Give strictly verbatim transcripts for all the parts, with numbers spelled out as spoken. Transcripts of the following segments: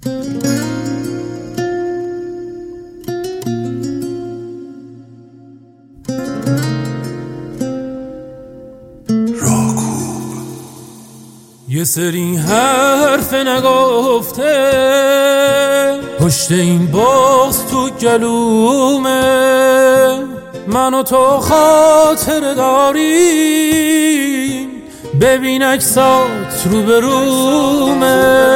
یه سری حرف نگفته پشت این باز تو گلومه، من و تو خاطر داریم، ببین عکسات رو برومه.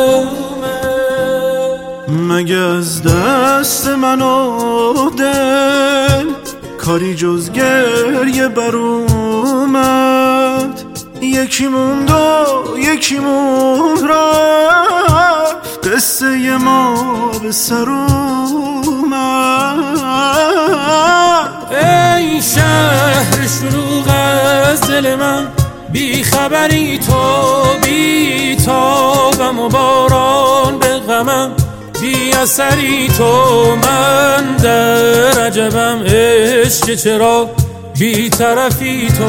مگه از دست من و دل کاری جز گریه بر اومد؟ یکی موند و یکی موند رفت، قصه ما به سر اومد. ای شهر شلوغ از دل من، بی خبری تو بی تابم و باران به غمم، بی اثری تو من در عجبم. عشق چرا بی طرفی تو؟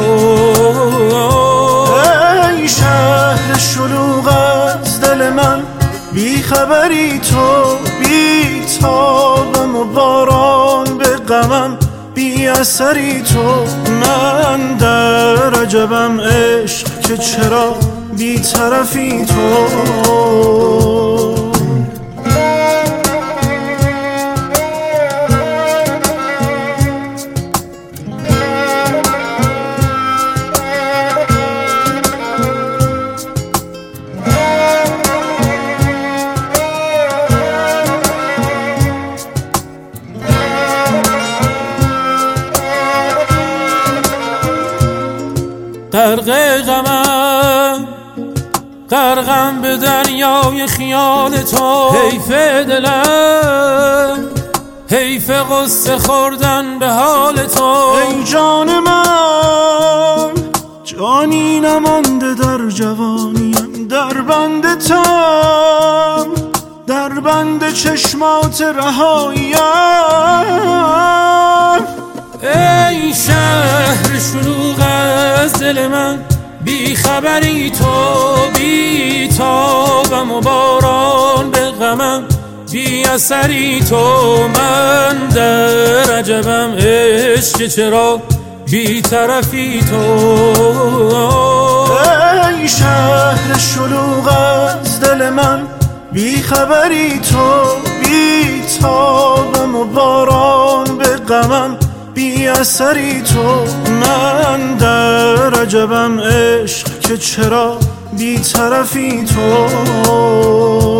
ای شهر شلوغ از دل من، بی خبری تو بی تابم و باران به غمم، بی اثری تو من در عجبم. عشق که چرا بی طرفی تو؟ غرق غمم غرقم به دریای خیال تو، حیف دلم حیف قصه خوردن به حال تو. ای جان من جانی نمانده در جوانیم، در بند تم در بند چشمات رهاییم. ای شهر شلوغ از دل من، بی خبری تو بی تابم و باران به غمم، بی اثری تو من در عجبم. عشق چرا بی طرفی تو؟ ای شهر شلوغ از دل من، بی خبری تو بی تابم و باران به غمم، بی اثری تو من در عجبم. عشق که چرا بی طرفی تو؟